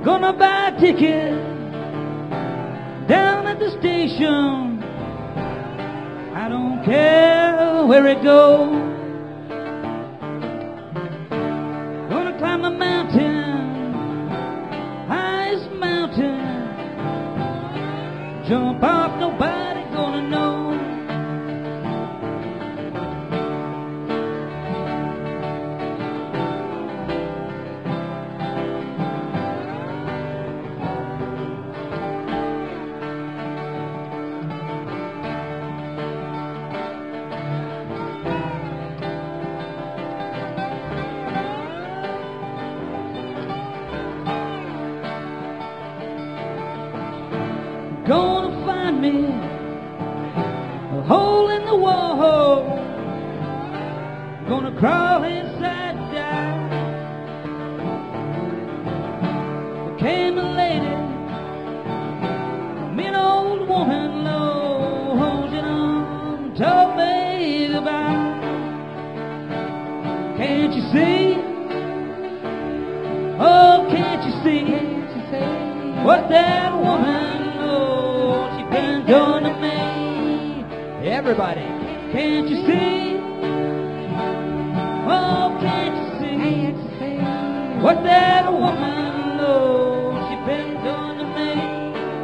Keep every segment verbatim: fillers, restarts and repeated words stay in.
Gonna buy a ticket down at the station. I don't care where it goes. Gonna climb a mountain, highest mountain. Jump off, nobody gonna know. Gonna find me a hole in the wall. Gonna crawl inside, die. There came a lady, a mean old woman, low, holding on, told me goodbye. Can't you see? Oh, can't you see? Can't you see what that woman done to me? Everybody, can't you see? Oh, can't you see what that woman knows? She been done to me.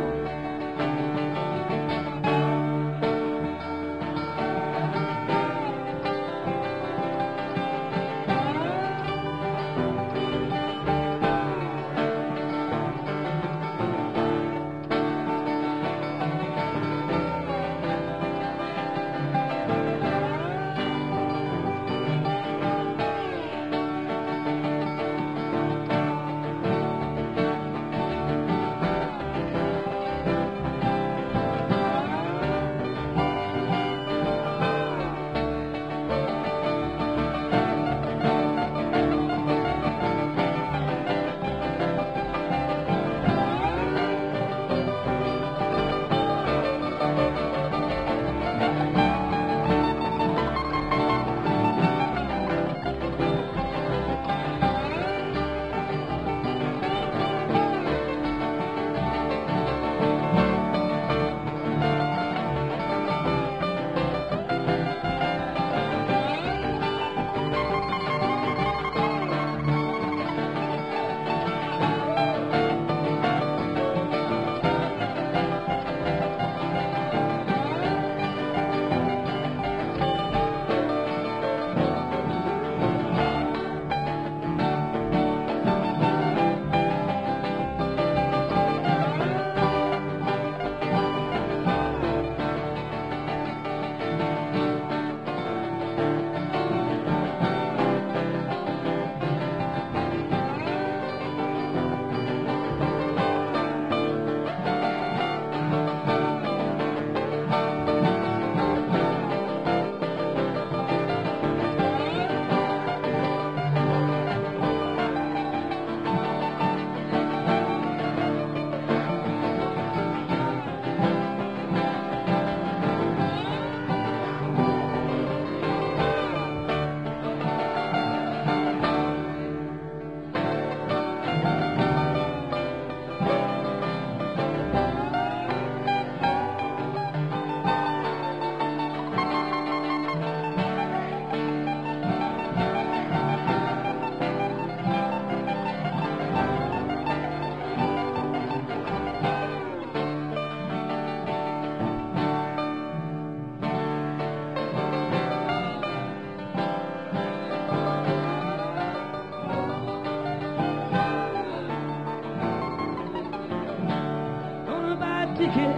Ticket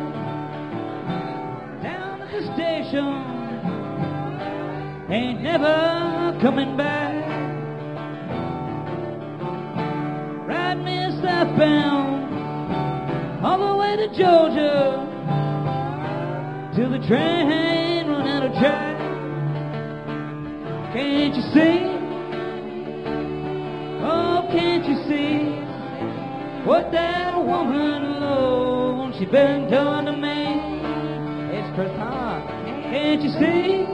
down at the station, ain't never coming back. Ride me southbound all the way to Georgia till the train run out of track. Can't you see? Oh, can't you see what that woman loves? She been done to me. It's Chris Hart. Can't you see?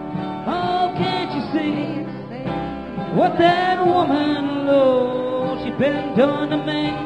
Oh, can't you see what that woman loves? She she's been doing to me.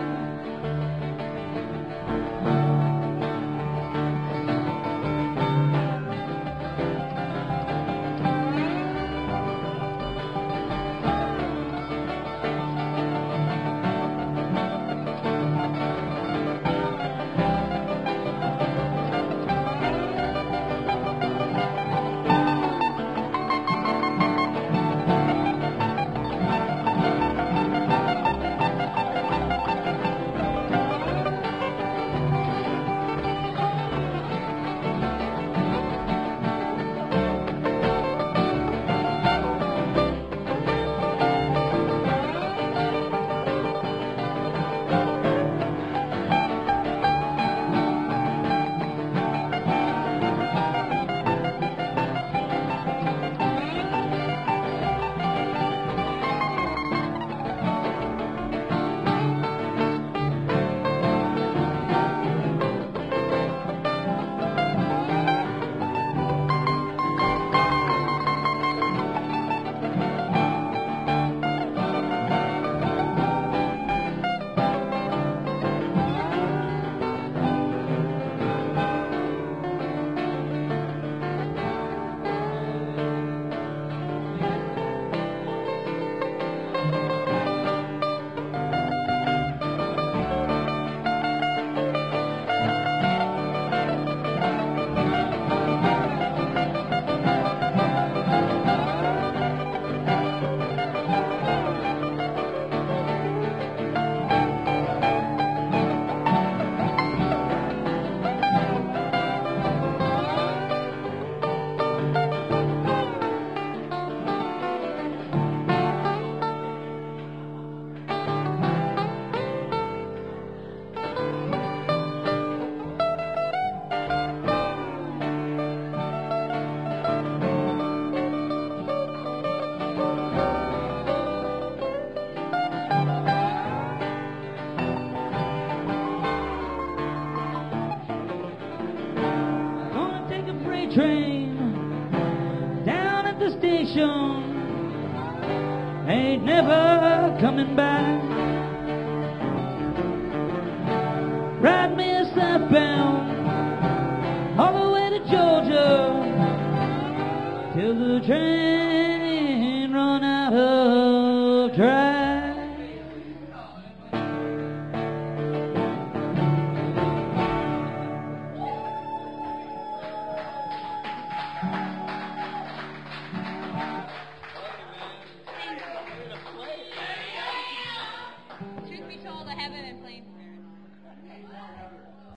Train down at the station, ain't never coming back. Ride me a southbound